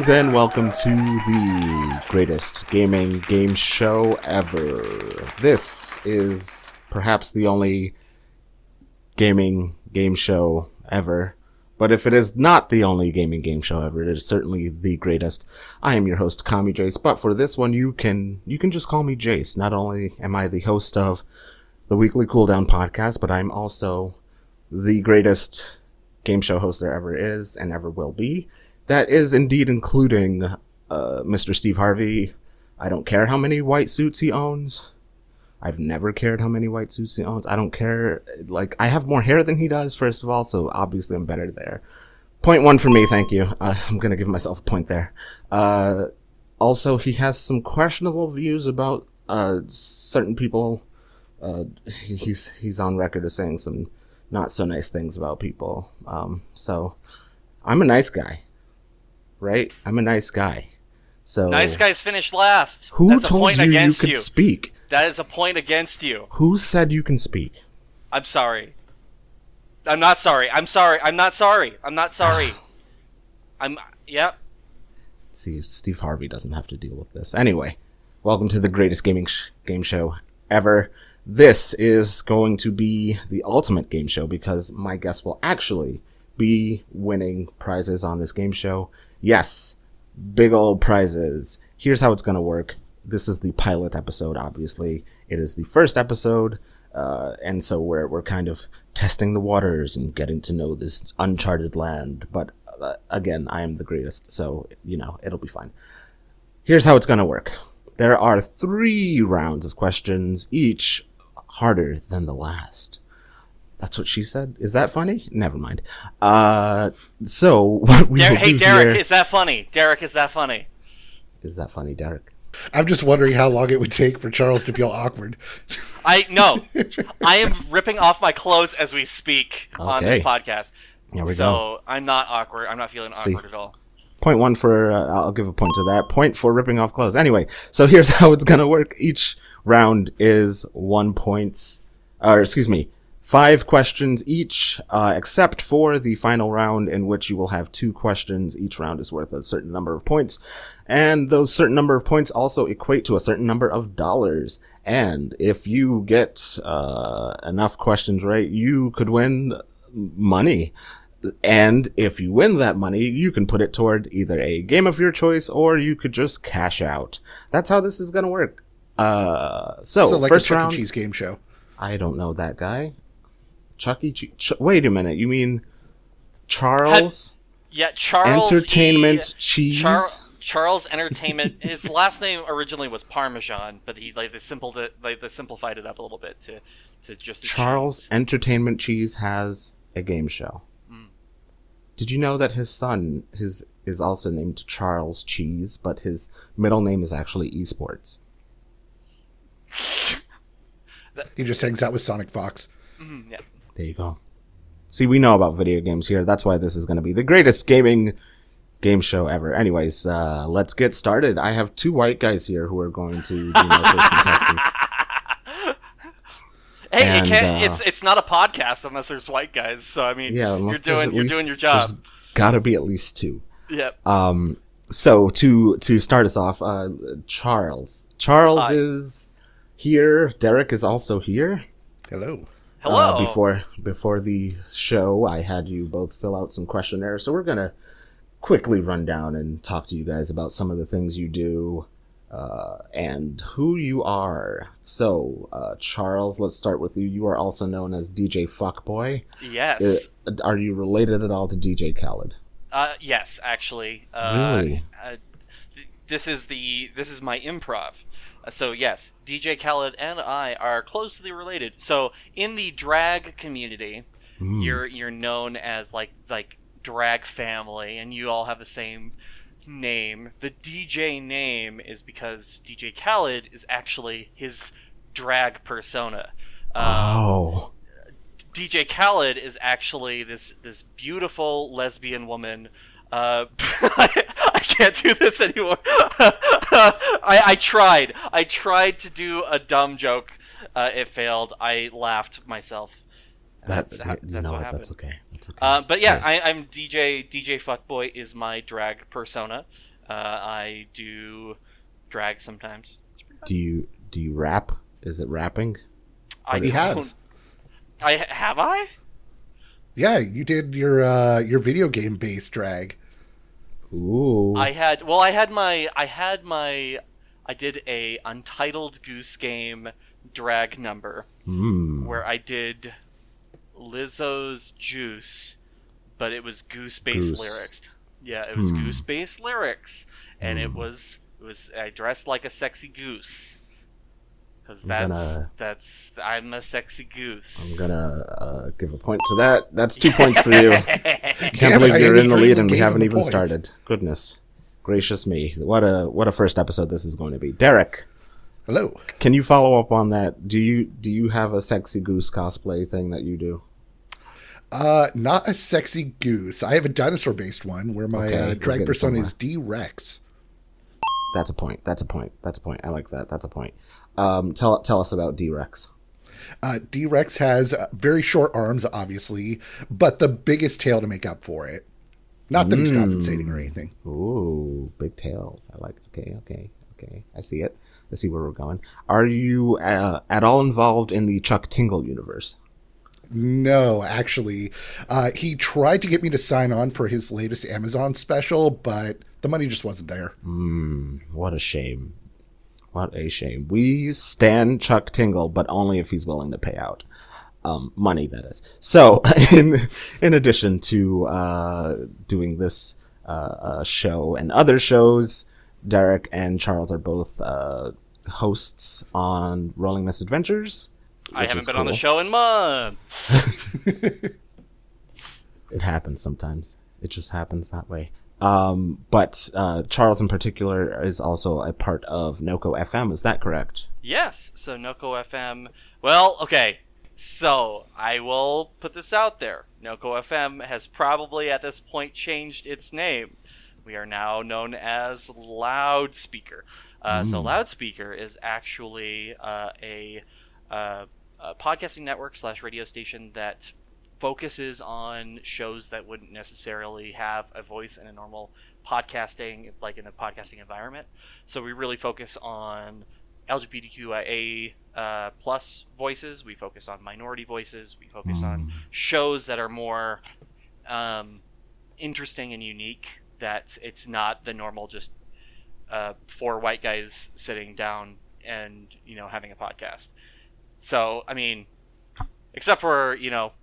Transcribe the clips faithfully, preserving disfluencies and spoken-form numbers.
Greetings and welcome to the greatest gaming game show ever. This is perhaps the only gaming game show ever, but if it is not the only gaming game show ever, it is certainly the greatest. I am your host, Kami Jace, but for this one, you can you can just call me Jace. Not only am I the host of the Weekly Cooldown podcast, but I'm also the greatest game show host there ever is and ever will be. That is indeed including uh, Mister Steve Harvey. I don't care how many white suits he owns. I've never cared how many white suits he owns. I don't care. Like, I have more hair than he does, first of all, so obviously I'm better there. Point one for me, thank you. Uh, I'm gonna give myself a point there. Uh, also, he has some questionable views about uh, certain people. Uh, he's he's on record as saying some not so nice things about people. Um, so, I'm a nice guy. Right? I'm a nice guy. So nice guys finish last. Who That's told a point you against you could you. speak? That is a point against you. Who said you can speak? I'm sorry. I'm not sorry. I'm sorry. I'm not sorry. I'm not sorry. I'm. Yep. See, Steve Harvey doesn't have to deal with this. Anyway, welcome to the greatest gaming sh- game show ever. This is going to be the ultimate game show because my guest will actually be winning prizes on this game show. Yes, big old prizes. Here's how it's going to work. This is the pilot episode, obviously. It is the first episode, uh, and so we're we're kind of testing the waters and getting to know this uncharted land. But uh, again, I am the greatest, so, you know, it'll be fine. Here's how it's going to work. There are three rounds of questions, each harder than the last. That's what she said. Is that funny? Never mind. Uh, so what we Der- will hey, do Derek, here... is that funny? Derek, is that funny? Is that funny, Derek? I'm just wondering how long it would take for Charles to feel awkward. I no. I am ripping off my clothes as we speak on this Okay. podcast. Here we so go. I'm not awkward. I'm not feeling See. awkward at all. Point one for, uh, I'll give a point to that. Point for ripping off clothes. Anyway, so here's how it's gonna work. Each round is one point, or excuse me, five questions each, uh, except for the final round in which you will have two questions. Each round is worth a certain number of points. And those certain number of points also equate to a certain number of dollars. And if you get, uh, enough questions right, you could win money. And if you win that money, you can put it toward either a game of your choice or you could just cash out. That's how this is going to work. Uh, so, So like first a Chuck round. E. Cheese game show. I don't know that guy. Chuck E. Cheese. Ch- wait a minute. You mean Charles Yeah, Charles Entertainment E- Cheese? Char- Charles Entertainment. His last name originally was Parmesan, but he like they simpled it, like they simplified it up a little bit to to just a Charles cheese. Entertainment Cheese has a game show. Mm. Did you know that his son his is also named Charles Cheese, but his middle name is actually Esports? He just hangs out with Sonic Fox. Mm, yeah. There you go. See, we know about video games here. That's why this is going to be the greatest gaming game show ever. Anyways, uh, let's get started. I have two white guys here who are going to be my first contestants. Hey, And, it can't, uh, it's it's not a podcast unless there's white guys. So I mean, Yeah, you're unless there's doing at you're least- doing your job. There's got to be at least two. Yep. Um, so to to start us off, uh, Charles. Charles Hi. is here. Derek is also here. Hello. Hello. Uh, before before the show, I had you both fill out some questionnaires, so we're gonna quickly run down and talk to you guys about some of the things you do uh, and who you are. So, uh, Charles, let's start with you. You are also known as D J Fuckboy. Yes. Uh, are you related at all to D J Khaled? Uh, yes, actually. Uh, Really? Uh, th- this is the this is my improv. Uh, so yes, D J Khaled and I are closely related. So in the drag community, Mm. you're you're known as like like drag family, and you all have the same name. The D J name is because D J Khaled is actually his drag persona. Um, Oh. D J Khaled is actually this this beautiful lesbian woman. Uh, I, I can't do this anymore. I, I tried. I tried to do a dumb joke. Uh, it failed. I laughed myself. That, That's, how, you that's know what what, happened. that's okay. That's okay. Uh, but yeah, Right. I, I'm D J. D J Fuckboy is my drag persona. Uh, I do drag sometimes. Do you do you rap? Is it rapping? I He don't- has. I have I. Yeah, you did your uh, your video game based drag. Ooh. I had well, I had my I had my I did a Untitled Goose Game drag number Mm. where I did Lizzo's Juice, but it was goose based Goose. lyrics. Yeah, it was Hmm. goose based lyrics, and it Hmm. was it was I dressed like a sexy goose. Because I'm that's gonna- that's I'm a sexy goose. I'm gonna uh, give a point to that. That's two points for you. Can't Damn it, believe I you're didn't in the even lead and we give him haven't the even points. started. Goodness gracious me! What a what a first episode this is going to be. Derek, Hello. can you follow up on that? Do you do you have a sexy goose cosplay thing that you do? Uh, not a sexy goose. I have a dinosaur based one where my Okay, uh, we're drag getting persona somewhere. is D Rex. That's a point. That's a point. That's a point. I like that. That's a point. Um, tell tell us about D-Rex. Uh, D Rex has uh, very short arms, obviously, but the biggest tail to make up for it. Not that he's Mm. compensating or anything. Ooh, big tails. I like. Okay, okay, okay. I see it. I see where we're going. Are you uh, at all involved in the Chuck Tingle universe? No, actually, uh, he tried to get me to sign on for his latest Amazon special, but the money just wasn't there. Hmm. What a shame. What a shame. We stand Chuck Tingle, but only if he's willing to pay out. Um, money, that is. So, in in addition to uh, doing this uh, uh, show and other shows, Derek and Charles are both uh, hosts on Rolling Misadventures. I which haven't is been on the cool. show in months. It happens sometimes. It just happens that way. Um, but uh, Charles in particular is also a part of Noco F M. Is that correct? Yes, so Noco F M. Well, okay. So, I will put this out there. Noco F M has probably at this point changed its name. We are now known as Loudspeaker. Uh, So, Loudspeaker is actually uh, a, uh, a podcasting network slash radio station that focuses on shows that wouldn't necessarily have a voice in a normal podcasting, like in a podcasting environment. So we really focus on L G B T Q I A uh, plus voices. We focus on minority voices. We focus on shows that are more um, interesting and unique. That it's not the normal just uh, four white guys sitting down and you know having a podcast. So I mean, except for you know.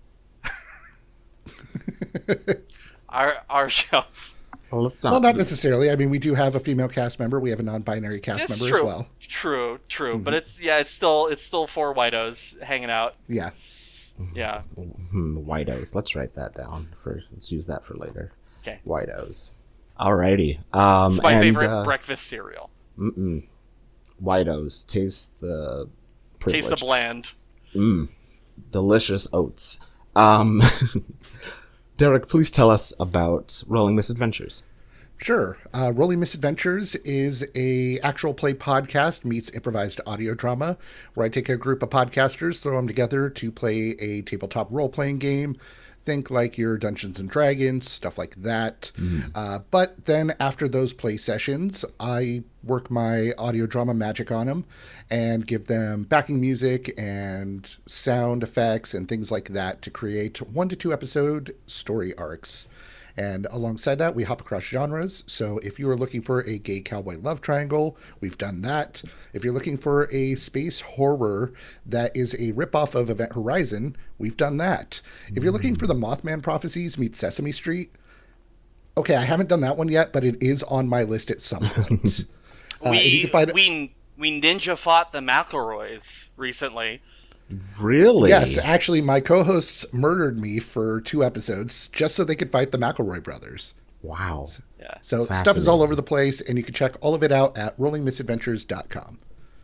our our show. Well, let's not. Well, not necessarily. I mean, we do have a female cast member. We have a non-binary cast It's member true, as well. true, true. But it's yeah, it's still it's still four whitos hanging out. Yeah. Yeah. Hmm, Whitos. Let's write that down. For let's use that for later. Okay. Whitos. Alrighty. Um, It's my and, favorite uh, breakfast cereal. Mm-mm. Whitos. Taste the privilege. Taste the bland. Mm. Delicious oats. Um, Derek, please tell us about Rolling Misadventures. Sure. Uh, Rolling Misadventures is a actual play podcast meets improvised audio drama, where I take a group of podcasters, throw them together to play a tabletop role-playing game. Think like your Dungeons and Dragons, stuff like that. Uh, but then after those play sessions, I work my audio drama magic on them and give them backing music and sound effects and things like that to create one to two episode story arcs. And alongside that, we hop across genres. So if you are looking for a gay cowboy love triangle, we've done that. If you're looking for a space horror that is a ripoff of Event Horizon, we've done that. If you're looking for the Mothman Prophecies meet Sesame Street, okay, I haven't done that one yet, but it is on my list at some point. Uh, and you we can find- we we ninja fought the McElroys recently. Really? Yes, actually, my co-hosts murdered me for two episodes just so they could fight the McElroy brothers. Wow. Yeah. So stuff is Fascinating. all over the place, and you can check all of it out at rolling misadventures dot com.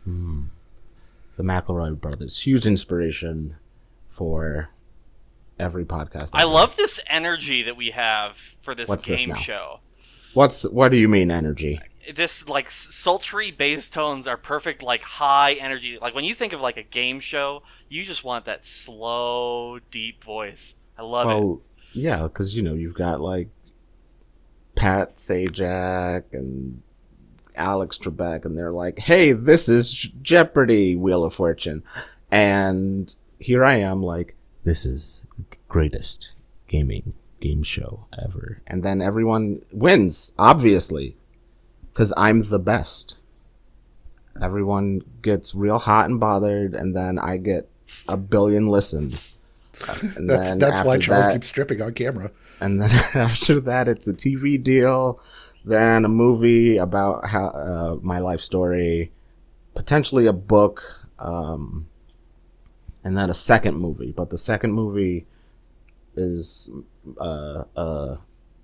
The McElroy brothers. Huge inspiration for every podcast. I love this energy that we have for this What's this game now? show. What's what do you mean energy? This like s- sultry bass tones are perfect, like high energy. Like when you think of like a game show, you just want that slow, deep voice. I love it. Well, yeah, because you know you've got like Pat Sajak and Alex Trebek, and they're like, hey, this is Jeopardy! Wheel of Fortune. And here I am like, this is the greatest gaming game show ever. And then everyone wins, obviously, because I'm the best. Everyone gets real hot and bothered, and then I get a billion listens. And that's then that's why after Charles that, keeps stripping on camera. And then after that, it's a T V deal, then a movie about how uh, my life story, potentially a book, um, and then a second movie. But the second movie is uh, uh,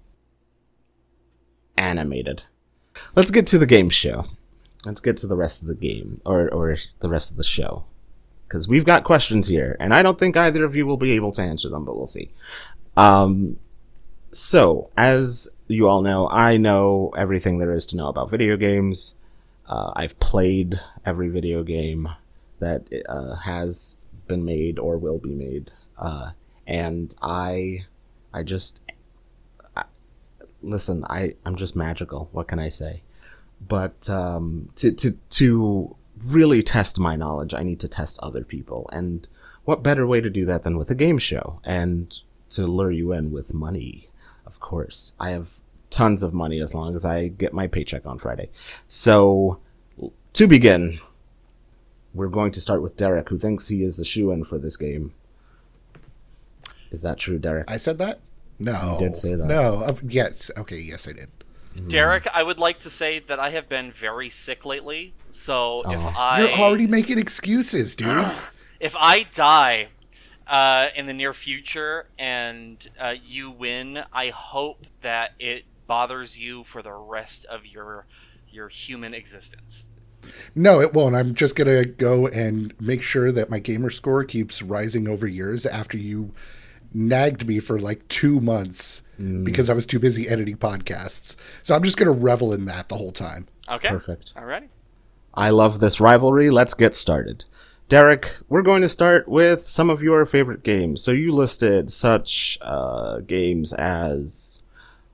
animated. Let's get to the game show. Let's get to the rest of the game, or or the rest of the show, because we've got questions here, and I don't think either of you will be able to answer them, but we'll see. Um, so, as you all know, I know everything there is to know about video games. Uh, I've played every video game that uh, has been made or will be made, uh, and I, I just, I, listen, I, I'm just magical. What can I say? But um, to to to really test my knowledge, I need to test other people. And what better way to do that than with a game show? And to lure you in with money, of course. I have tons of money as long as I get my paycheck on Friday. So, to begin, we're going to start with Derek, who thinks he is a shoo-in for this game. Is that true, Derek? I said that? No. You did say that. No. Uh, yes. Okay, yes, I did. Derek, I would like to say that I have been very sick lately, so if Oh. I You're already making excuses, dude. if I die uh, in the near future and uh, you win, I hope that it bothers you for the rest of your your human existence. No, it won't. I'm just going to go and make sure that my gamer score keeps rising over years after you nagged me for like two months mm. because I was too busy editing podcasts. So I'm just going to revel in that the whole time. Okay. Perfect. All right. I love this rivalry. Let's get started. Derek, we're going to start with some of your favorite games. So you listed such uh, games as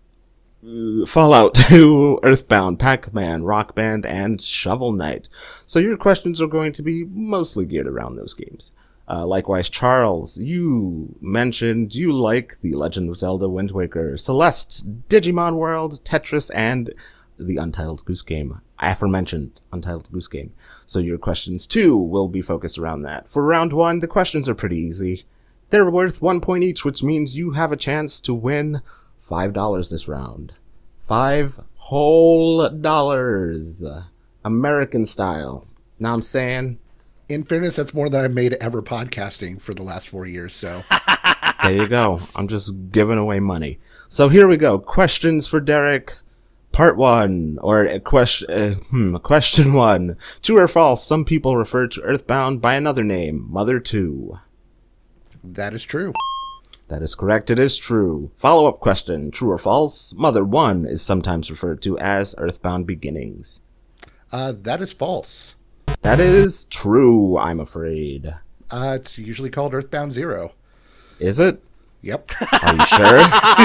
uh, Fallout two, Earthbound, Pac-Man, Rock Band, and Shovel Knight. So your questions are going to be mostly geared around those games. Uh, likewise, Charles, you mentioned you like The Legend of Zelda Wind Waker, Celeste, Digimon World, Tetris, and the Untitled Goose Game. Aforementioned Untitled Goose Game. So your questions, too, will be focused around that. For round one, the questions are pretty easy. They're worth one point each, which means you have a chance to win five dollars this round. Five whole dollars. American style. Now I'm saying... In fairness, that's more than I've made ever podcasting for the last four years, so... There you go. I'm just giving away money. So here we go. Questions for Derek. Part one, or a question, uh, hmm, question one. True or false, some people refer to Earthbound by another name, Mother two. That is true. That is correct. It is true. Follow-up question. True or false, Mother one is sometimes referred to as Earthbound Beginnings. Uh, that is false. That is true, I'm afraid. Uh, it's usually called Earthbound Zero. Is it? Yep. Are you sure?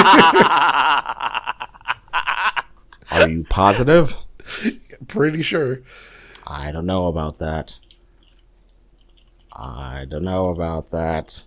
Are you positive? Pretty sure. I don't know about that. I don't know about that.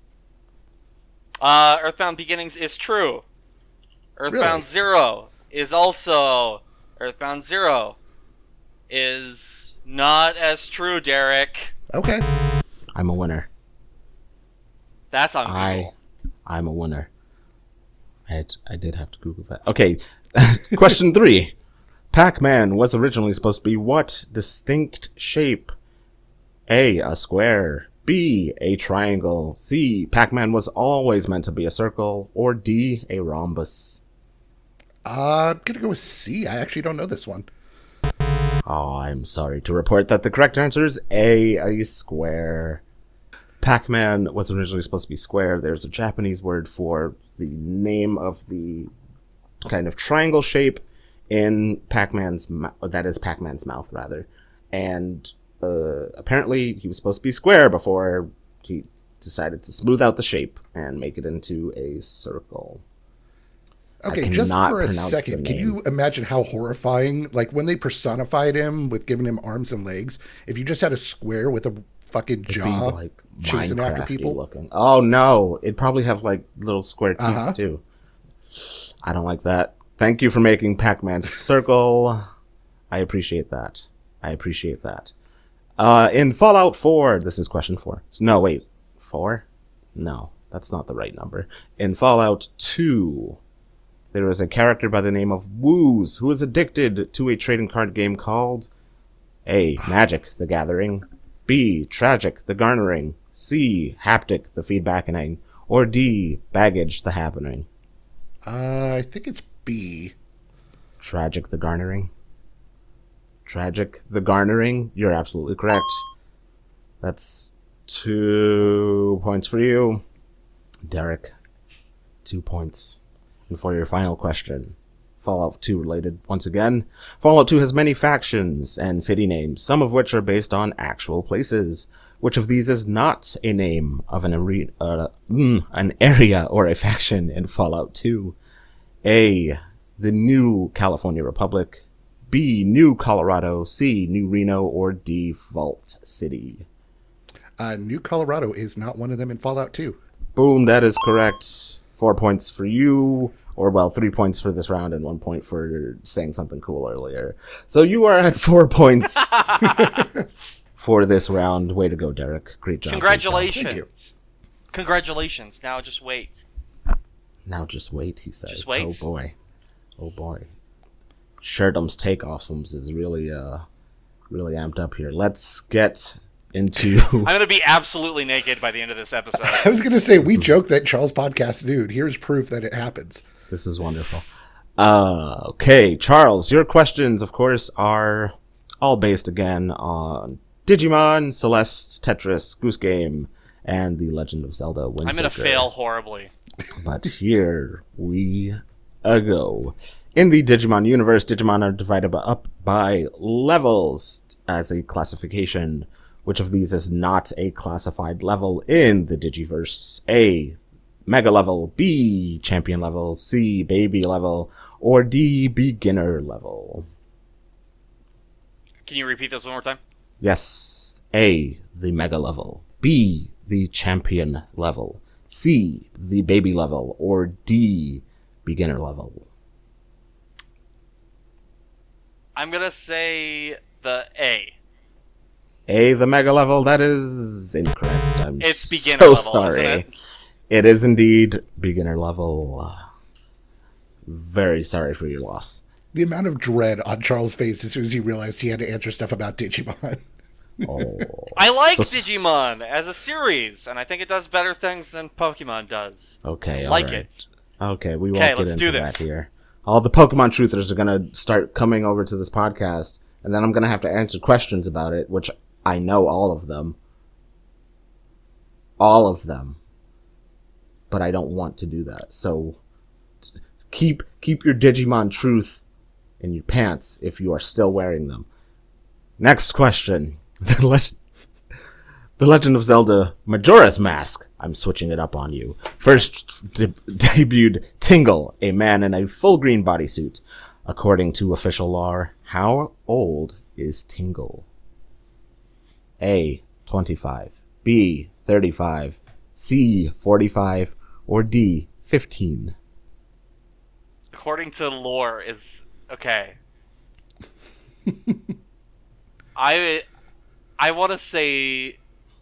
Uh, Earthbound Beginnings is true. Earthbound Really? Zero is also... Earthbound Zero is not as true, Derek. Okay. I'm a winner. That's on Google. I, I'm a winner. I, had, I did have to Google that. Okay, question three. Pac-Man was originally supposed to be what distinct shape? A, a square. B, a triangle. C, Pac-Man was always meant to be a circle. Or D, a rhombus. Uh, I'm gonna go with C. I actually don't know this one. Oh, I'm sorry to report that the correct answer is A, a square. Pac-Man was originally supposed to be square. There's a Japanese word for the name of the kind of triangle shape in Pac-Man's mouth. That is Pac-Man's mouth, rather. And uh, apparently he was supposed to be square before he decided to smooth out the shape and make it into a circle. Okay, I just cannot for a pronounce the second, can name. you imagine how horrifying, like when they personified him with giving him arms and legs, if you just had a square with a fucking It'd jaw be like chasing after Minecrafty people? looking. Oh no, it'd probably have like little square teeth Uh-huh. too. I don't like that. Thank you for making Pac-Man's circle. I appreciate that. I appreciate that. Uh, in Fallout four, this is question four. No, wait, four? No, that's not the right number. In Fallout two, there is a character by the name of Wooz who is addicted to a trading card game called A. Magic the Gathering, B. Tragic the Garnering, C. Haptic the Feedbackening, or D. Baggage the Happening. Uh, I think it's B. Tragic the Garnering. Tragic the Garnering. You're absolutely correct. That's two points for you. Derek, two points. And for your final question, Fallout two related once again. Fallout two has many factions and city names, some of which are based on actual places. Which of these is not a name of an arena, uh, mm, an area or a faction in Fallout two? A. The New California Republic. B. New Colorado. C. New Reno. Or D. Vault City. Uh, New Colorado is not one of them in Fallout two. Boom, that is correct. Four points for you, or well, three points for this round and one point for saying something cool earlier. So you are at four points for this round. Way to go, Derek. Great job. Congratulations. Thank you. Congratulations. Now just wait. Now just wait, he says. Just wait. Oh boy. Oh boy. Sherdum's takeoffs is really, uh, really amped up here. Let's get into... I'm going to be absolutely naked by the end of this episode. I was going to say, we joke that Charles podcasts nude. Here's proof that it happens. This is wonderful. Uh, okay, Charles, your questions, of course, are all based again on Digimon, Celeste, Tetris, Goose Game, and The Legend of Zelda Wind I'm going to Waker. fail horribly. But here we go. In the Digimon universe, Digimon are divided by, up by levels as a classification. Which of these is not a classified level in the Digiverse? A. Mega level. B. Champion level. C. Baby level. Or D. Beginner level. Can you repeat this one more time? Yes. A. The Mega level. B. The Champion level. C. The Baby level. Or D. Beginner level. I'm going to say the A. A, the Mega level. That is incorrect. I'm It's beginner so level, sorry. isn't it? It is indeed beginner level. Very sorry for your loss. The amount of dread on Charles' face as soon as he realized he had to answer stuff about Digimon. Oh. I like So- Digimon as a series, and I think it does better things than Pokemon does. Okay, I all like right. it. Okay, we won't Okay, get let's into do that this. here. All the Pokemon truthers are gonna start coming over to this podcast, and then I'm gonna have to answer questions about it, which I know all of them. All of them. But I don't want to do that. So t- keep keep your Digimon truth in your pants if you are still wearing them. Next question. The, Le- the Legend of Zelda Majora's Mask. I'm switching it up on you. First de- debuted Tingle, a man in a full green bodysuit. According to official lore, how old is Tingle? A. twenty-five. B. thirty-five. C. forty-five. Or D. fifteen. According to lore, is okay. I I want to say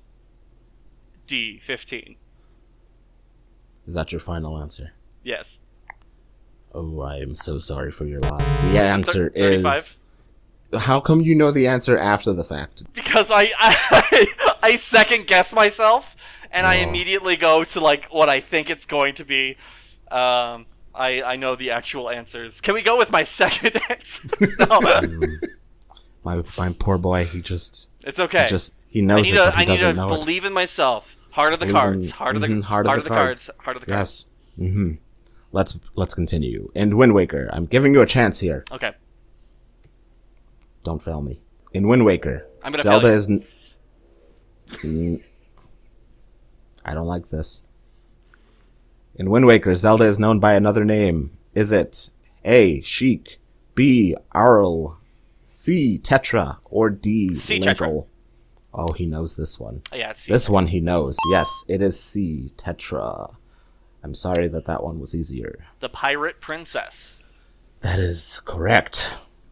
D. fifteen. Is that your final answer? Yes. Oh, I am so sorry for your loss. The answer Thir- thirty-five? is... How come you know the answer after the fact? Because I I, I second guess myself, and I Oh. immediately go to like what I think it's going to be. Um, I I know the actual answers. Can we go with my second answer? No, My my poor boy, he just... it's okay. He just... He I knows need it, to but he I need to doesn't know it. believe in myself. Heart of the Believe in- cards. Heart of the mhm, heart, of the cards. Heart of the cards. Yes. Mm-hmm. Let's let's continue. In Wind Waker, I'm giving you a chance here. Okay. Don't fail me. In Wind Waker, I'm gonna Zelda fail you. is. N- Mm. I don't like this. In Wind Waker, Zelda is known by another name. Is it A, Sheik, B, Arl, C, Tetra, or D, C, Linkle? Oh, he knows this one. Yeah, it's C. This one he knows. Yes, it is C, Tetra. I'm sorry that that one was easier. The Pirate Princess. That is correct.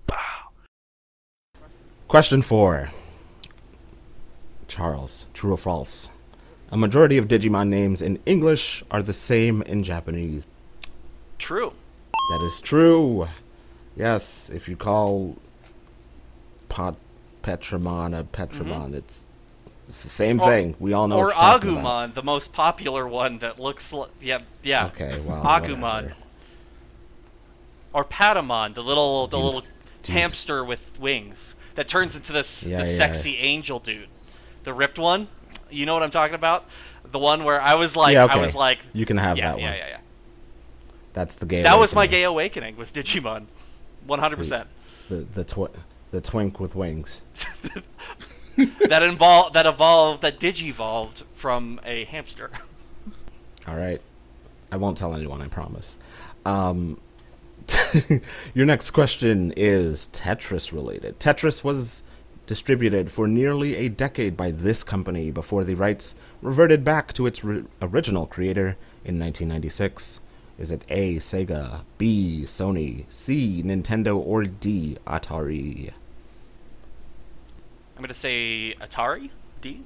Question four. Charles, true or false? A majority of Digimon names in English are the same in Japanese. True. That is true. Yes, if you call Pot Petramon a Petramon, mm-hmm. it's, it's the same or, thing. We all know. Or what you're talking Agumon, about. the most popular one that looks like yeah, yeah. Okay, well, Agumon. whatever. Or Patamon, the little the Dude, little dude. hamster with wings that turns into this Yeah, the yeah. sexy angel dude. The ripped one. You know what I'm talking about? The one where I was like Yeah, okay. I was like You can have yeah, that yeah, one. yeah, yeah. That's the gay. That was my awakening. gay awakening was Digimon. one hundred percent. The the twi- the twink with wings. that involved that evolved that digivolved from a hamster. All right. I won't tell anyone, I promise. Um, your next question is Tetris related. Tetris was distributed for nearly a decade by this company before the rights reverted back to its ri- original creator in nineteen ninety-six. Is it A, Sega, B, Sony, C, Nintendo, or D, Atari? I'm gonna say Atari. D.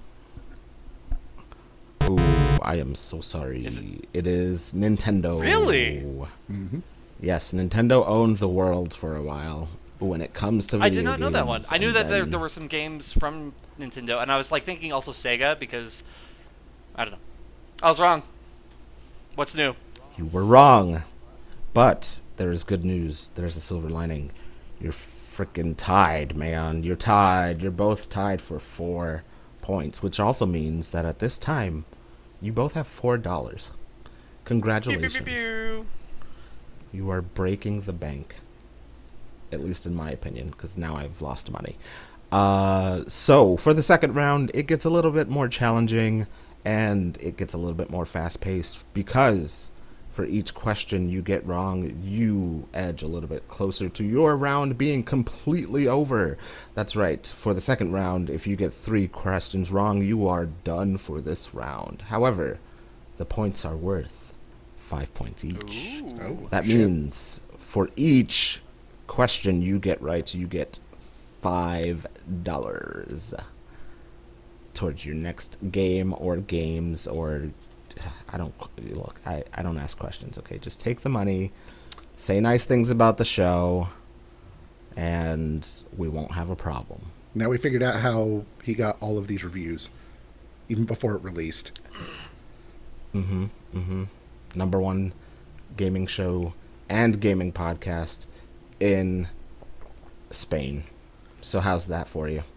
Ooh, I am so sorry. Is it- it is Nintendo. Really? Mm-hmm. Yes, Nintendo owned the world for a while. When it comes to I video did not know that one. games, I knew and that there, then- there were some games from Nintendo, and I was like thinking also Sega because I don't know. I was wrong. What's new? You were wrong. But there is good news. There's a silver lining. You're freaking tied, man. You're tied. You're both tied for four points, which also means that at this time, you both have four dollars. Congratulations. Pew, pew, pew, pew. You are breaking the bank. At least in my opinion, because now I've lost money. Uh, so, for the second round, it gets a little bit more challenging, and it gets a little bit more fast-paced, because for each question you get wrong, you edge a little bit closer to your round being completely over. That's right. For the second round, if you get three questions wrong, you are done for this round. However, the points are worth five points each. Ooh. Oh, That shit. means for each question you get right, you get five dollars towards your next game or games, or I don't look. I, I don't ask questions. Okay, just take the money, say nice things about the show, and we won't have a problem. Now we figured out how he got all of these reviews, even before it released. Mm-hmm. Mm-hmm. Number one gaming show and gaming podcast in Spain. So how's that for you?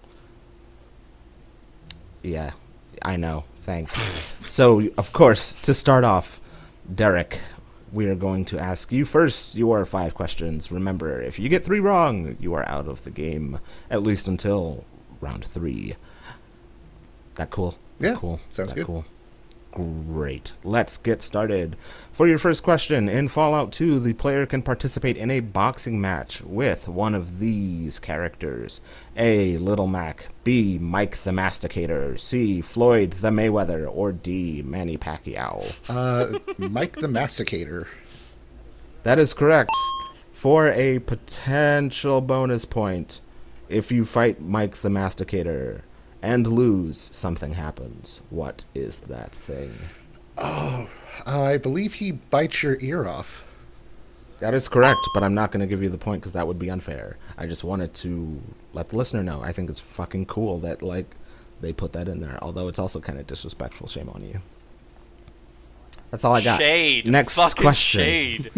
Yeah, I know. Thanks. So, of course, to start off, Derek, we are going to ask you first your five questions. Remember, if you get three wrong, you are out of the game, at least until round three. That cool? Yeah, Cool. sounds that good. Cool. Great. Let's get started. For your first question, in Fallout two, the player can participate in a boxing match with one of these characters. A. Little Mac. B. Mike the Masticator. C. Floyd the Mayweather. Or D. Manny Pacquiao. Uh, Mike the Masticator. That is correct. For a potential bonus point, if you fight Mike the Masticator and lose, something happens. What is that thing? Oh, I believe he bites your ear off. That is correct, but I'm not going to give you the point because that would be unfair. I just wanted to let the listener know. I think it's fucking cool that, like, they put that in there. Although it's also kind of disrespectful. Shame on you. That's all I got. Shade. Next Fucking question. Shade.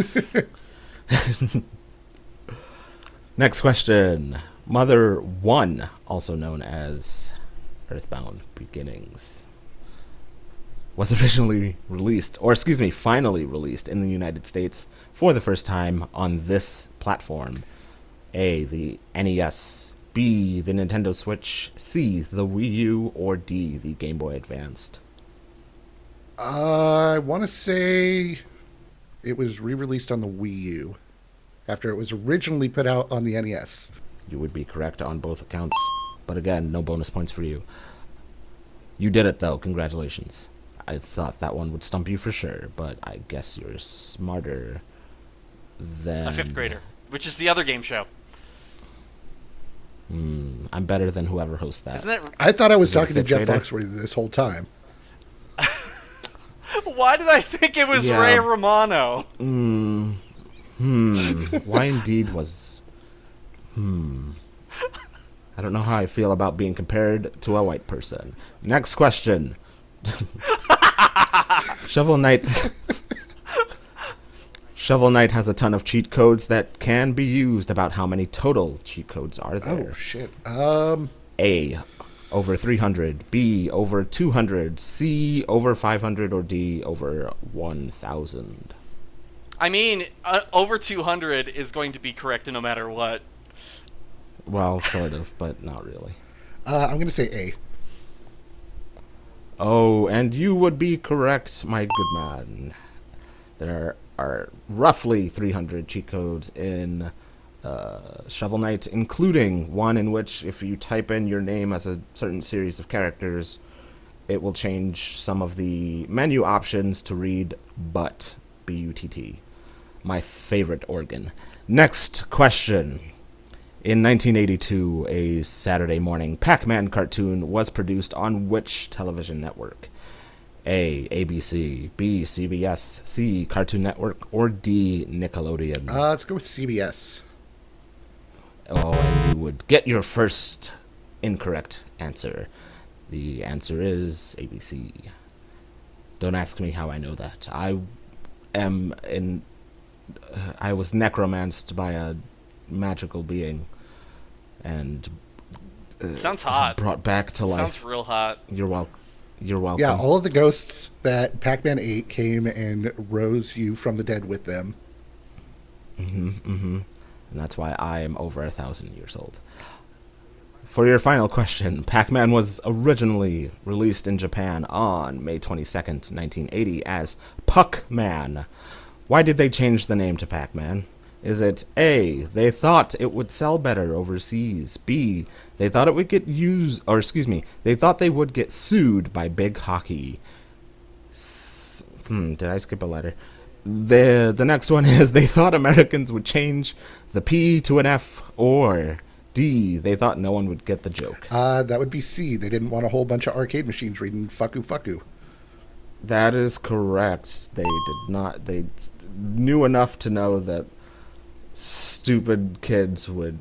Next question. Mother one, also known as Earthbound Beginnings, was originally released, or excuse me, finally released in the United States for the first time on this platform. A, the N E S. B, the Nintendo Switch. C, the Wii U. Or D, the Game Boy Advanced. Uh, I want to say It was re-released on the Wii U after it was originally put out on the N E S. You would be correct on both accounts. But again, no bonus points for you. You did it, though. Congratulations. I thought that one would stump you for sure, but I guess you're smarter than... A fifth grader, which is the other game show. Hmm, I'm better than whoever hosts that. Isn't that... I thought I was Is it a talking to fifth Jeff grader? Foxworthy this whole time. Why did I think it was Yeah. Ray Romano? Hmm. Hmm. Why indeed was... Hmm. I don't know how I feel about being compared to a white person. Next question. Shovel Knight... Shovel Knight has a ton of cheat codes that can be used. About how many total cheat codes are there? Oh, shit. Um, A, over three hundred. B, over two hundred. C, over five hundred. Or D, over one thousand. I mean, uh, over two hundred is going to be correct no matter what. Well, sort of, but not really. uh, I'm going to say A. Oh, and you would be correct, my good man. There are roughly three hundred cheat codes in uh, Shovel Knight, including one in which if you type in your name as a certain series of characters, it will change some of the menu options to read butt, B U T T. My favorite organ. Next question. In nineteen eighty-two, a Saturday morning Pac-Man cartoon was produced on which television network? A, A B C, B, C B S, C, Cartoon Network, or D, Nickelodeon? Uh, let's go with C B S. Oh, and you would get your first incorrect answer. The answer is A B C. Don't ask me how I know that. I am in... Uh, I was necromanced by a magical being and uh, Sounds hot. brought back to life. Sounds real hot. You're welcome. You're welcome. Yeah, all of the ghosts that Pac-Man ate came and rose you from the dead with them. Mm-hmm, mm-hmm. And that's why I am over a thousand years old. For your final question, Pac-Man was originally released in Japan on May twenty-second, nineteen eighty as Puck-Man. Why did they change the name to Pac-Man? Is it A, they thought it would sell better overseas? B, they thought it would get used, or excuse me, they thought they would get sued by Big Hockey? S- hmm, did I skip a letter? The the next one is they thought Americans would change the P to an F, or D, they thought no one would get the joke. Uh, that would be C. They didn't want a whole bunch of arcade machines reading "fucku fucku." That is correct. They did not. They s- knew enough to know that stupid kids would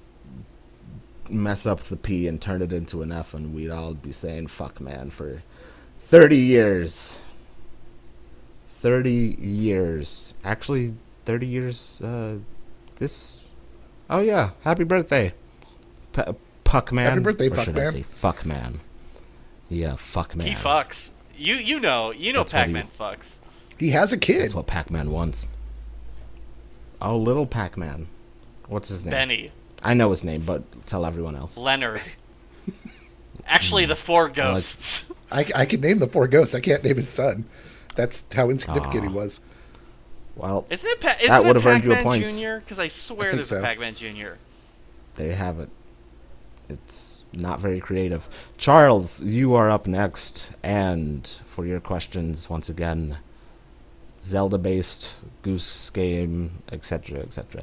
mess up the P and turn it into an F, and we'd all be saying "fuck man" for thirty years. Thirty years. Actually, thirty years. Uh, this. Oh yeah! Happy birthday, P- Puck man. Happy birthday, or Puck should man. I say fuck man? Yeah, fuck man. He fucks. You you know you know That's what he- Pac-Man fucks. He has a kid. That's what Pac-Man wants. Oh, little Pac-Man. What's his name? Benny, I know his name, but tell everyone else. Leonard. Actually, the four like- ghosts. I, I can name the four ghosts. I can't name his son. That's how insignificant Aw. he was. Well, Isn't it, pa- isn't That it would've earned you a Pac-Man point. Junior? Because I swear think there's so. a Pac-Man Junior there you have it. It's not very creative. Charles, you are up next. And for your questions, once again, Zelda-based, Goose Game, et cetera, et cetera.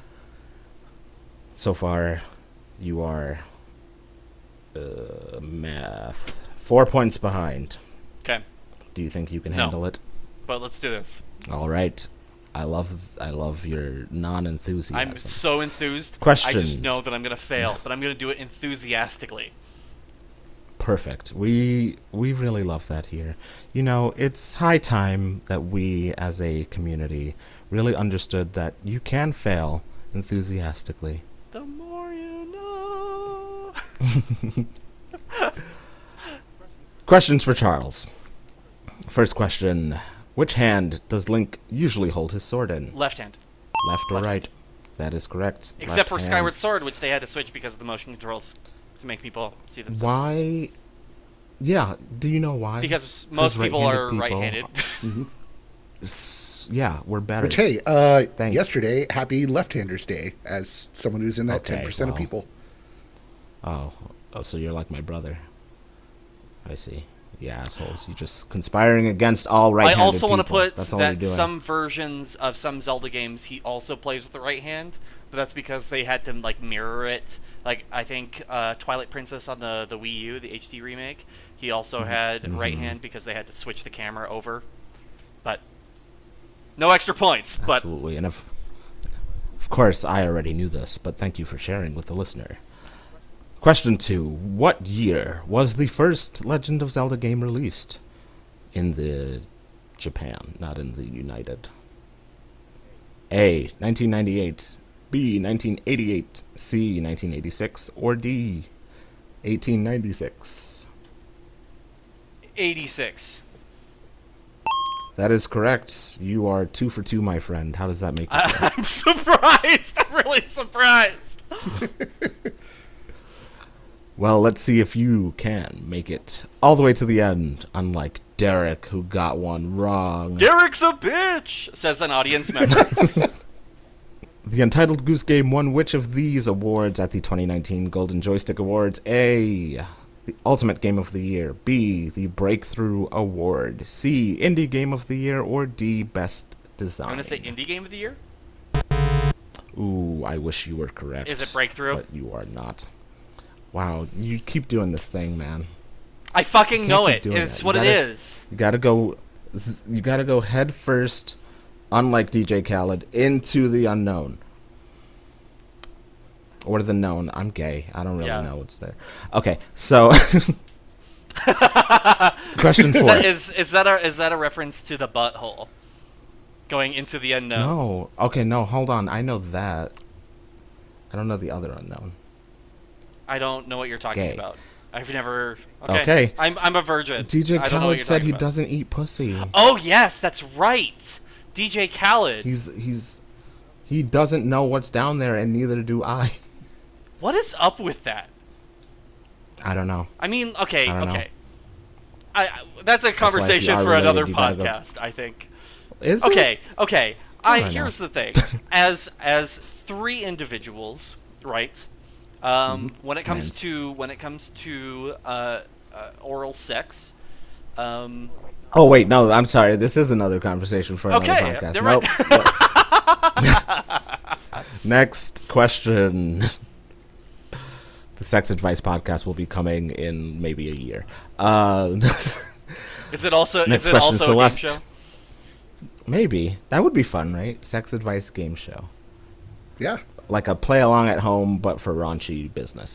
So far, you are uh, math. Four points behind. Okay, Do you think you can No. handle it? but let's do this. All right. I love I love your non-enthusiasm. I'm so enthused. I Questions. just know that I'm gonna fail, but I'm gonna do it enthusiastically. Perfect. We we really love that here. You know, it's high time that we as a community really understood that you can fail enthusiastically. The more you know. Questions for Charles. First question. Which hand does Link usually hold his sword in? Left hand. Left or Left right? That is correct. Except Left for hand. Skyward Sword, which they had to switch because of the motion controls to make people see themselves. Why? Yeah, do you know why? Because most people are right-handed people- right-handed. S- yeah, we're better. Which, hey, uh, Thanks. yesterday, happy Left-Handers Day, as someone who's in that Okay, ten percent of well. people. Oh, oh, so you're like my brother. I see. You assholes. You're just conspiring against all I right-handed also want to people. put That's all you're that doing. some versions of some Zelda games he also plays with the right hand, but that's because they had to like mirror it. Like I think uh, Twilight Princess on the the Wii U, the H D remake, he also had Mhm. right hand because they had to switch the camera over. But no extra points. But Absolutely. And of, of course, I already knew this, but thank you for sharing with the listener. Question two. What year was the first Legend of Zelda game released? In the Japan, not in the United. A. nineteen ninety-eight. B. nineteen eighty-eight. C. nineteen eighty-six. Or D. eighteen ninety-six. eighty-six. That is correct. You are two for two, my friend. How does that make you feel? I'm surprised. I'm really surprised. Well, let's see if you can make it all the way to the end, unlike Derek, who got one wrong. Derek's a bitch, says an audience member. The Untitled Goose Game won which of these awards at the twenty nineteen Golden Joystick Awards? A. The Ultimate Game of the Year. B. The Breakthrough Award. C. Indie Game of the Year. Or D. Best Design. I'm gonna say indie game of the year. Ooh, I wish you were correct. Is it Breakthrough? But you are not. Wow, you keep doing this thing, man. I fucking Can't know keep it. doing It's that. what You it gotta- is. You gotta go. z- You gotta go head first, unlike D J Khaled, into the unknown or the known. I'm gay. I don't really Yeah. know what's there. Okay, so question Is four. that, is, is that a is that a reference to the butthole? Going into the unknown. No. Okay, no. Hold on. I know that. I don't know the other unknown. I don't know what you're talking Gay. about. I've never. Okay. Okay. I'm I'm a virgin. D J I don't know what Khaled you're said talking he about. doesn't eat pussy. Oh yes, that's right. D J Khaled. He's he's he doesn't know what's down there, and neither do I. What is up with that? I don't know. I mean, okay, I don't know. okay. I, I that's a why if you conversation are for related, another you gotta go- podcast, I think. Is it? Okay, okay. I I know. here's the thing. As as three individuals, right? Um, when it comes Yes. to when it comes to uh, uh, oral sex, um, Oh wait, no, I'm sorry. This is another conversation for another Okay, podcast. never Nope. Next question. The Sex Advice podcast will be coming in maybe a year. Uh, is it also Next is it question, also Celeste. a game show? maybe that would be fun, right? Sex Advice game show, Yeah. like a play along at home, but for raunchy business.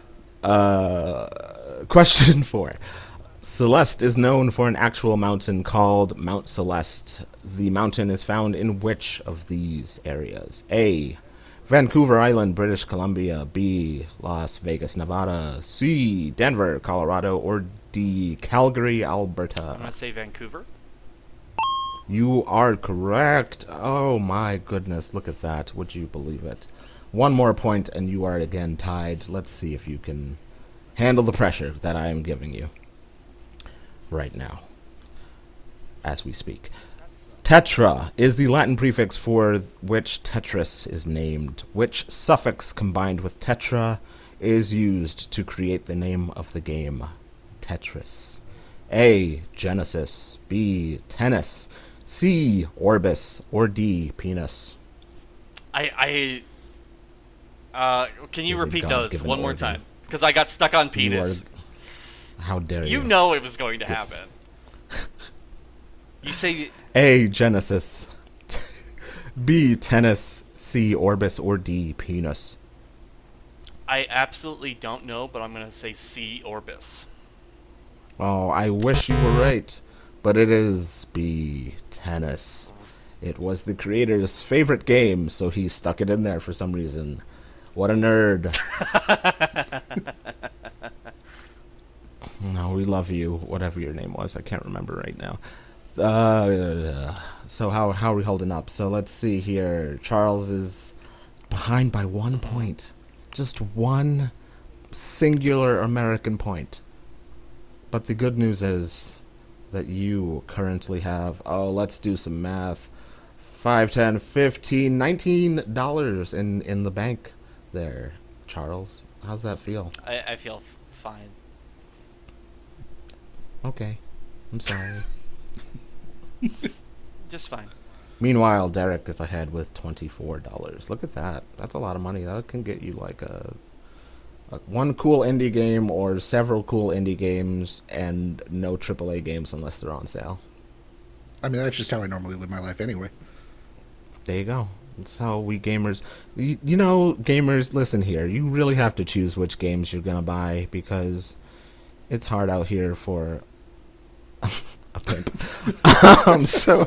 Uh, question four. Celeste is known for an actual mountain called Mount Celeste. The mountain is found in which of these areas? A. Vancouver Island, British Columbia. B. Las Vegas, Nevada. C. Denver, Colorado. Or D. Calgary, I'm Alberta. gonna say Vancouver. You are correct. Oh my goodness, look at that. Would you believe it? One more point and you are again tied. Let's see if you can handle the pressure that I am giving you right now as we speak. Tetra is the Latin prefix for which Tetris is named. Which suffix combined with tetra is used to create the name of the game Tetris? A. Genesis. B. Tennis. C. Orbis. Or D. Penis. I I. Uh, can you Is a repeat those God-given one more organ. time? Because I got stuck on You penis. are- how dare you? You know it was going to It's- happen. You say A. Genesis. B. Tennis. C. Orbis. Or D. Penis. I absolutely don't know, but I'm gonna say C Orbis. Oh, I wish you were right, but it is B. Tennis. It was the creator's favorite game, so he stuck it in there for some reason. What a nerd. No, we love you, whatever your name was. I can't remember right now. Uh, so how how are we holding up? So let's see here. Charles is behind by one point. Just one singular American point. But the good news is that you currently have. Oh, let's do some math. Five, ten, fifteen, nineteen dollars in in the bank there, Charles. How's that feel? I, I feel f- fine. Okay. I'm sorry. Just fine. Meanwhile, Derek is ahead with twenty-four dollars. Look at that. That's a lot of money. That can get you like a, a one cool indie game or several cool indie games and no triple A games unless they're on sale. I mean, that's just how I normally live my life anyway. There you go. That's how we gamers... You, you know, gamers, listen here. You really have to choose which games you're going to buy because it's hard out here for a pimp. um, so...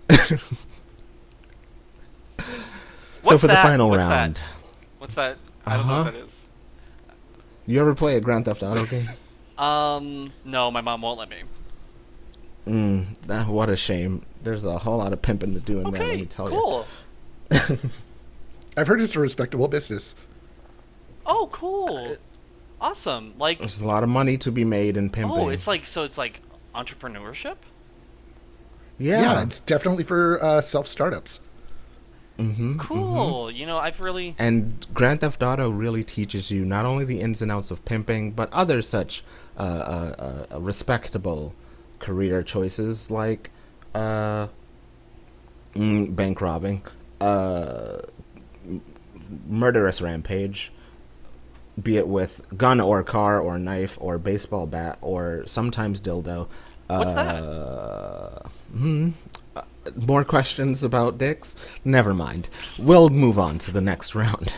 So What's for the that? final What's round... That? What's that? I don't know Uh-huh. what that is. You ever play a Grand Theft Auto game? Um, no, my mom won't let me. Mm, that, what a shame. There's a whole lot of pimping to do in there, let Okay, me tell cool. you. I've heard it's a respectable business. Oh, cool. Awesome. Like, There's a lot of money to be made in pimping. oh, it's like, so it's like entrepreneurship? Yeah. Yeah, it's definitely for uh, self-startups. Mm-hmm, Cool. You know, I've really... And Grand Theft Auto really teaches you not only the ins and outs of pimping, but other such uh, uh, uh, respectable career choices like uh, mm, bank robbing, uh, m- murderous rampage, be it with gun or car or knife or baseball bat or sometimes dildo. What's that? Uh, hmm, uh, more questions about dicks? Never mind. We'll move on to the next round.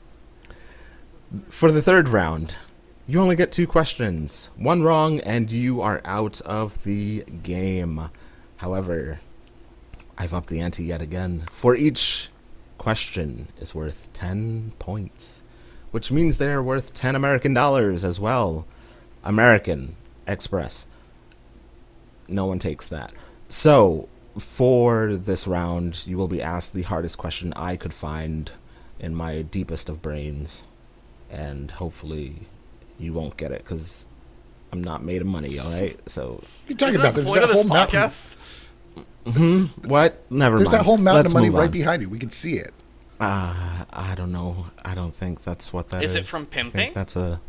For the third round, you only get two questions. One wrong and you are out of the game. However, I've upped the ante yet again. For each question is worth ten points, which means they're worth ten American dollars as well. American Express. No one takes that. So, for this round, you will be asked the hardest question I could find in my deepest of brains. And hopefully you won't get it, because I'm not made of money, alright? So, You're talking Isn't about that the there's point that of this whole mountain. podcast? hmm what? Never There's mind. that whole mountain Let's of money move right on. behind you. We can see it. Uh, I don't know. I don't think that's what that is. Is it from I think pimping? that's a...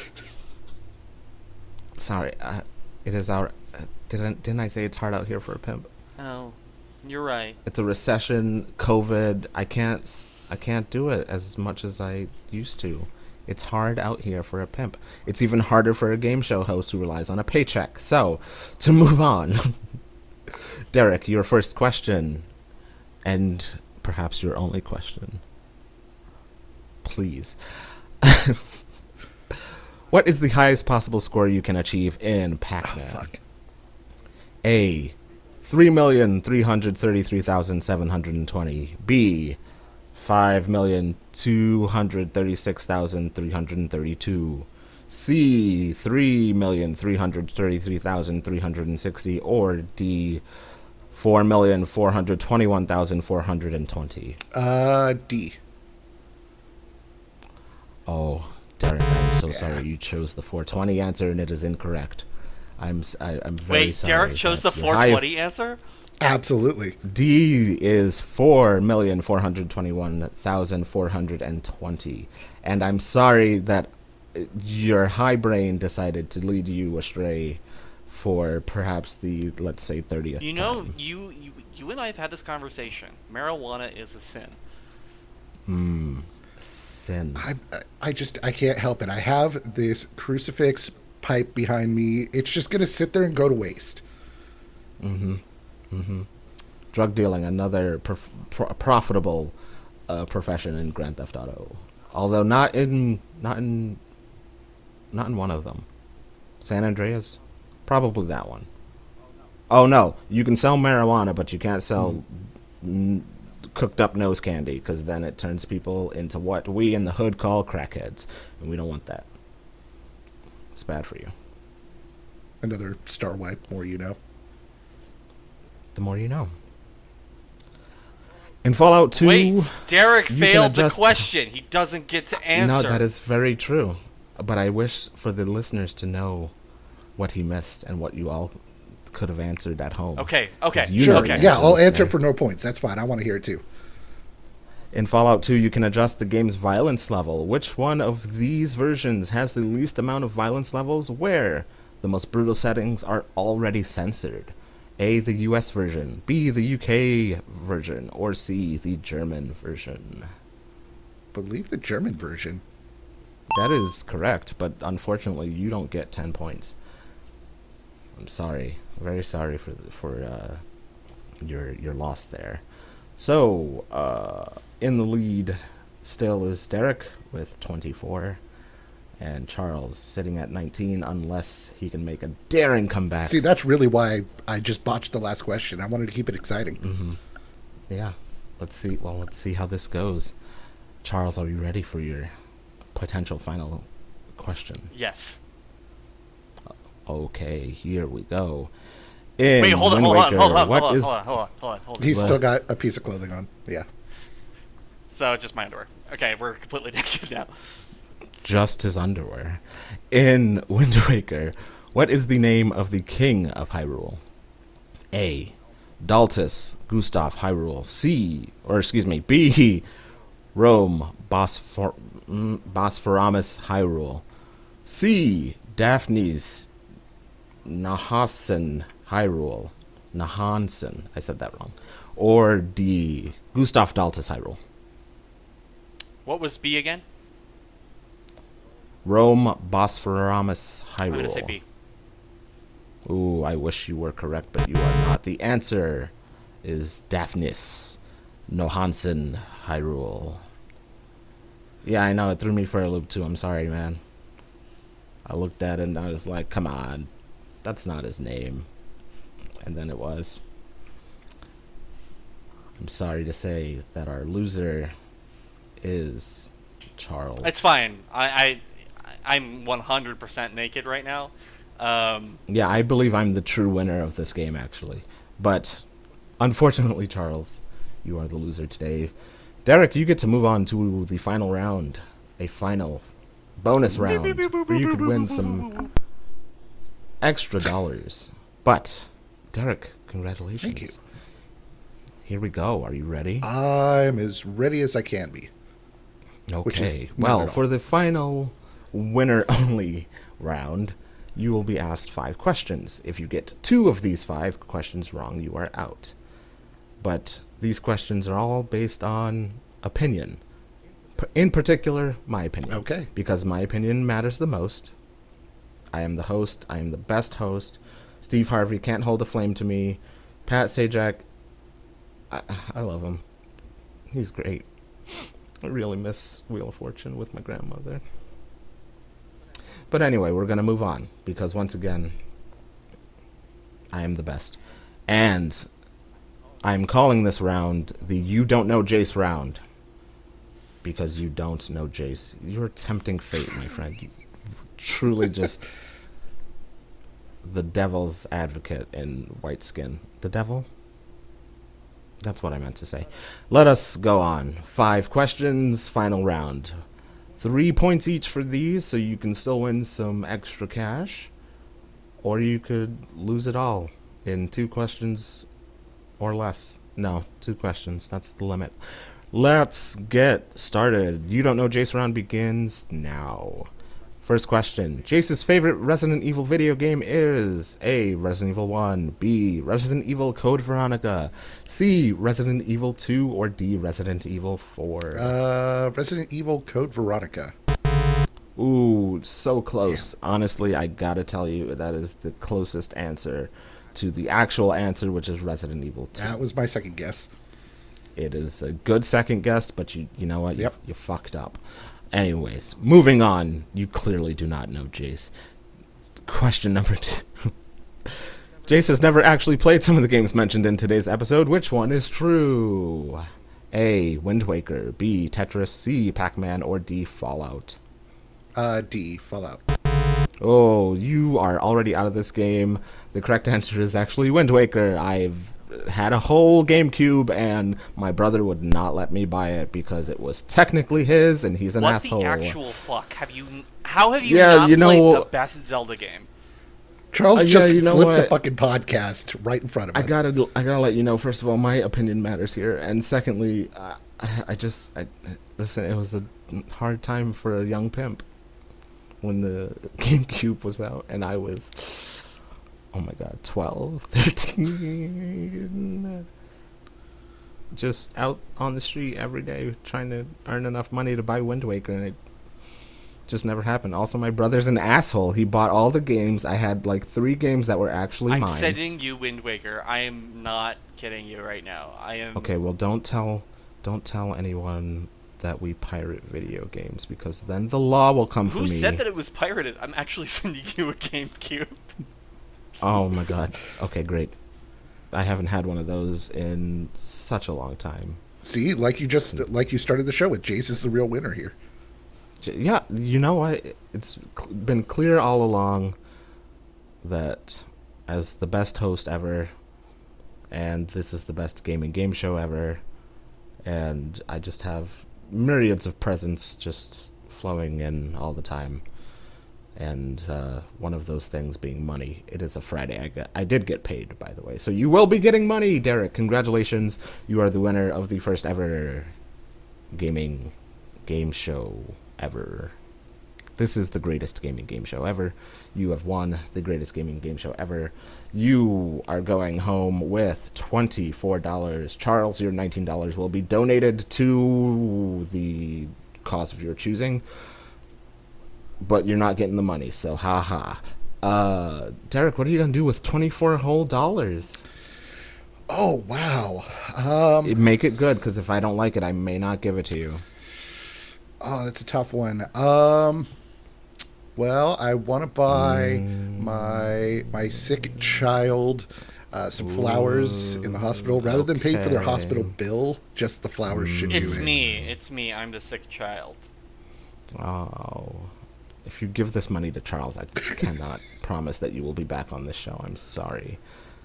Sorry, uh, it is our... Uh, didn't, didn't I say it's hard out here for a pimp? Oh, you're right. It's a recession, COVID. I can't, s- I can't do it as much as I used to. It's hard out here for a pimp. It's even harder for a game show host who relies on a paycheck. So, to move on, Derek, your first question, and perhaps your only question. Please. What is the highest possible score you can achieve in Pac-Man? Oh, fuck. A. three million three hundred thirty-three thousand seven hundred twenty. B. five million two hundred thirty-six thousand three hundred thirty-two. C. three million three hundred thirty-three thousand three hundred sixty. Or D. four million four hundred twenty-one thousand four hundred twenty. Uh, D. Oh, Derek, I'm so Yeah. sorry you chose the four twenty answer and it is incorrect. I'm s- I, am very Wait, sorry. Derek chose the that your high- four twenty answer? Absolutely. D is four million four hundred twenty-one thousand four hundred twenty. And I'm sorry that uh, your high brain decided to lead you astray for perhaps the, let's say, thirtieth You know, time. you, you you and I have had this conversation. Marijuana is a sin. Hmm. Sin. I, I just, I can't help it. I have this crucifix pipe behind me. It's just going to sit there and go to waste. Mm-hmm. Mm-hmm. Drug dealing, another prof- pro- profitable uh, profession in Grand Theft Auto. Although not in, not in, not in one of them. San Andreas? Probably that one. Oh no, you can sell marijuana, but you can't sell n- cooked up nose candy, because then it turns people into what we in the hood call crackheads, and we don't want that. It's bad for you. Another star wipe, more you know. The more you know. In Fallout two... Wait, Derek you can failed the adjust- question. He doesn't get to answer. No, that is very true. But I wish for the listeners to know what he missed and what you all could have answered at home. Okay, okay, 'Cause you Sure. know the Yeah, answer I'll this answer day. for no points. That's fine. I want to hear it too. In Fallout two, you can adjust the game's violence level. Which one of these versions has the least amount of violence levels where the most brutal settings are already censored? A, the U S version, B, the U K version, or C, the German version? Believe the German version. That is correct, but unfortunately, you don't get ten points. I'm sorry. Very sorry for for uh, your your loss there. So, uh, in the lead still is Derek with twenty-four, and Charles sitting at nineteen, unless he can make a daring comeback. See, that's really why I just botched the last question. I wanted to keep it exciting. Mm-hmm. Yeah. Let's see. Well, let's see how this goes. Charles, are you ready for your potential final question? Yes. Okay, here we go. In Wait, hold on, Wind hold on, Waker, hold on, what hold on, is- hold on, hold on, hold on, hold on. He's What? still got a piece of clothing on. Yeah. So just my underwear. Okay, we're completely naked now. just his underwear. In Wind Waker, what is the name of the king of Hyrule? A. Daltus Gustav Hyrule. C. Or excuse me, B. Rome Bosphor- mm, Bosphoramus Hyrule. C. Daphne's Nahansen Hyrule. Nahansen. I said that wrong. Or D. Gustav Daltus Hyrule. What was B again? Rome Bosphoramus Hyrule. I'm gonna say B. Ooh, I wish you were correct, but you are not. The answer is Daphnis Nohansen Hyrule. Yeah, I know, it threw me for a loop too. I'm sorry, man. I looked at it and I was like, come on, that's not his name. And then it was. I'm sorry to say that our loser is Charles. It's fine. I, I I'm one hundred percent naked right now. Um, Yeah, I believe I'm the true winner of this game, actually. But, unfortunately, Charles, you are the loser today. Derek, you get to move on to the final round. A final bonus round where you could win some extra dollars. But, Derek, congratulations. Thank you. Here we go. Are you ready? I'm as ready as I can be. which is Okay. not Well, at all. for the final winner-only round, you will be asked five questions. If you get two of these five questions wrong, you are out. But these questions are all based on opinion. P- In particular, my opinion. Okay. Because my opinion matters the most. I am the host. I am the best host. Steve Harvey can't hold a flame to me. Pat Sajak, I, I love him. He's great. I really miss Wheel of Fortune with my grandmother. But anyway, we're going to move on, because once again, I am the best. And I'm calling this round the You Don't Know Jace round. Because you don't know Jace. You're tempting fate, my friend. You truly just the devil's advocate in white skin. The devil? That's what I meant to say. Let us go on. Five questions, final round. Three points each for these, so you can still win some extra cash. Or you could lose it all in two questions or less. No, two questions. That's the limit. Let's get started. You Don't Know Jace round begins now. First question. Jace's favorite Resident Evil video game is A. Resident Evil one, B. Resident Evil Code Veronica, C. Resident Evil two, or D. Resident Evil four. Uh, Resident Evil Code Veronica. Ooh, so close. Honestly, I gotta tell you, that is the closest answer to the actual answer, which is Resident Evil two. That was my second guess. It is a good second guess, but you you know what? Yep. You, you fucked up. Anyways, moving on. You clearly do not know Jace. Question number two. Jace has never actually played some of the games mentioned in today's episode. Which one is true? A. Wind Waker, B. Tetris, C. Pac-Man, or D. Fallout? Uh, D. Fallout. Oh, you are already out of this game. The correct answer is actually Wind Waker. I've had a whole GameCube, and my brother would not let me buy it because it was technically his, and he's an what asshole. the actual fuck have you? How have you Yeah, not you know- played the best Zelda game? Charles Uh, yeah, just you know flipped the what? fucking podcast right in front of I us. gotta, I gotta let you know. First of all, my opinion matters here, and secondly, uh, I, I just, I listen. It was a hard time for a young pimp when the GameCube was out, and I was, oh my god, twelve, thirteen, just out on the street every day trying to earn enough money to buy Wind Waker, and it just never happened. Also, my brother's an asshole. He bought all the games. I had like three games that were actually I'm mine. sending you Wind Waker. I am not kidding you right now. I am. Okay, well, don't tell, don't tell anyone that we pirate video games, because then the law will come for Who me. said that it was pirated? I'm actually sending you a GameCube. Oh my god. Okay, great. I haven't had one of those in such a long time. See, like you just like you started the show with, Jace is the real winner here. J- Yeah, you know what? It's cl- been clear all along that as the best host ever, and this is the best gaming game show ever, and I just have myriads of presents just flowing in all the time. And uh, one of those things being money. It is a Friday. I got, I did get paid, by the way. So you will be getting money, Derek. Congratulations. You are the winner of the first ever gaming game show ever. This is the greatest gaming game show ever. You have won the greatest gaming game show ever. You are going home with twenty-four dollars. Charles, your nineteen dollars will be donated to the cause of your choosing. But you're not getting the money, so haha. Uh, Derek, what are you gonna do with twenty-four whole dollars? Oh wow. Um, It- Make it good, because if I don't like it, I may not give it to you. oh, that's a tough one. Um, well, I want to buy Mm. my my sick child uh, some flowers in the hospital rather than pay for their okay. hospital bill. Just the flowers should do It's it. me. It's me. I'm the sick child. Oh, if you give this money to Charles, I cannot promise that you will be back on this show. I'm sorry.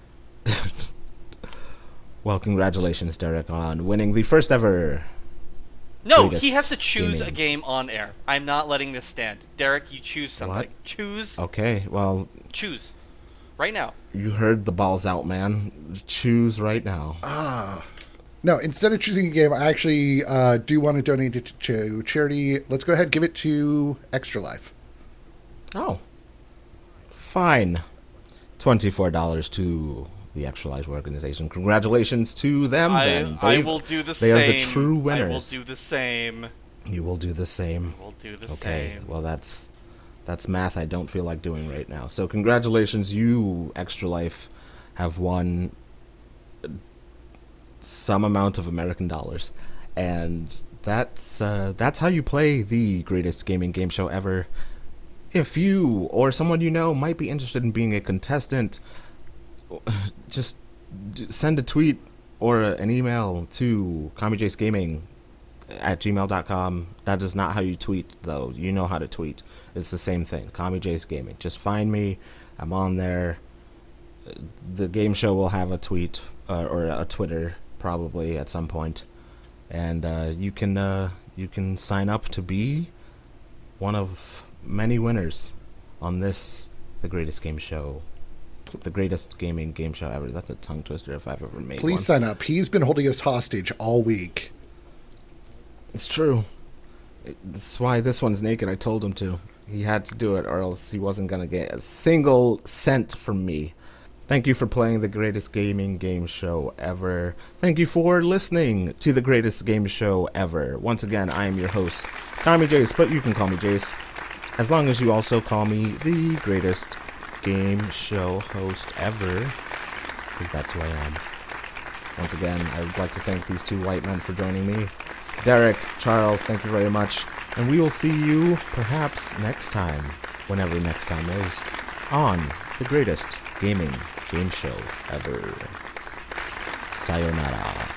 Well, congratulations, Derek, on winning the first ever. No, Greatest he has to choose gaming. a game on air. I'm not letting this stand. Derek, you choose something. What? Choose. Okay, well, Choose. Right now. you heard the balls out, man. Choose right now. Ah. No, instead of choosing a game, I actually uh, do want to donate it to charity. Let's go ahead and give it to Extra Life. Oh. Fine. twenty-four dollars to the Extra Life organization. Congratulations to them, I, then. I They- will do the they same. are the true winners. I will do the same. You will do the same. We'll do the Okay, same. well, that's that's math I don't feel like doing right now. So congratulations, you, Extra Life, have won some amount of American dollars. And that's uh, that's how you play the greatest gaming game show ever. If you or someone you know might be interested in being a contestant, just d- send a tweet or a, an email to CommieJaceGaming at gmail dot com. That is not how you tweet, though. You know how to tweet. It's the same thing. CommieJaceGaming. Just find me. I'm on there. The game show will have a tweet uh, or a Twitter probably at some point, and uh, you can uh, you can sign up to be one of many winners on this, the greatest game show, the greatest gaming game show ever. That's a tongue twister if I've ever made Please one. sign up. He's been holding us hostage all week. It's true. It- That's why this one's naked. I told him to. He had to do it, or else he wasn't going to get a single cent from me. Thank you for playing the greatest gaming game show ever. Thank you for listening to the greatest game show ever. Once again, I am your host, Tommy Jace, but you can call me Jace, as long as you also call me the greatest game show host ever, because that's who I am. Once again, I would like to thank these two white men for joining me. Derek, Charles, thank you very much. And we will see you perhaps next time, whenever next time is, on the greatest gaming game show ever. Sayonara.